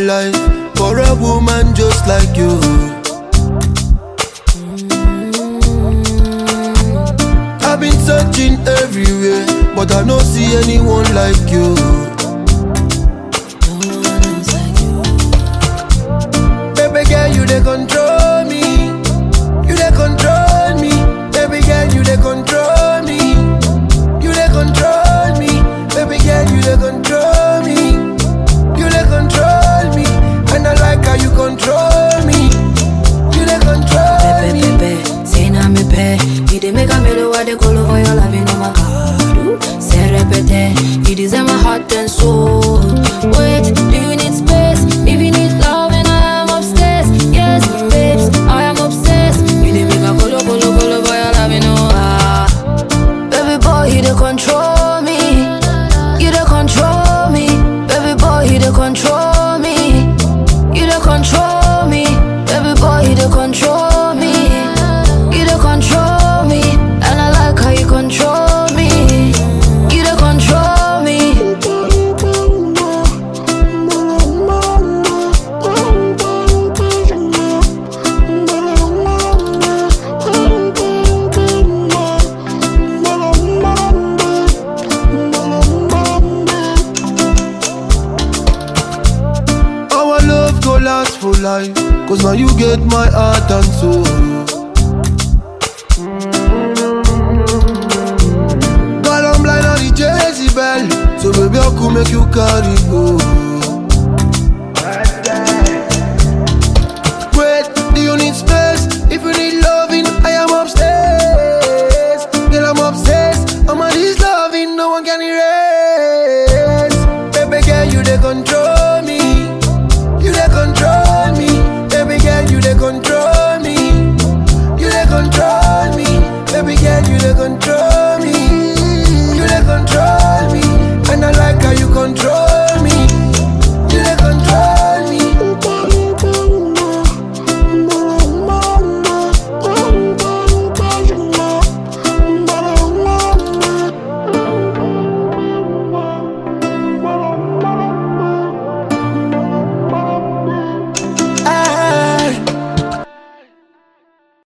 life for a woman just like you. I've been searching everywhere, but I don't see anyone like you. Baby girl, you they control me. You they control me. Baby girl, you they control me. You they control me. Baby girl, you they control me. You they control me. And I like how you control me. You they control me. Pepe, say na me pe. You dey make a melody what they call over your love, you know my God. Say repete, you deserve my heart and soul. Wait, do you need space? If you need love and I am upstairs, yes, babes, I am obsessed. You dey make a call over your love, you know baby boy, you dey control me. You dey control me. Baby boy, you dey control me. You dey control me. Baby boy, you dey control me. You dey control me. And I like how you control me. You dey control me. Our love go last for life, cause now you get my heart and soul. God, I'm blind on the Jezebel, so baby I could make you carry go.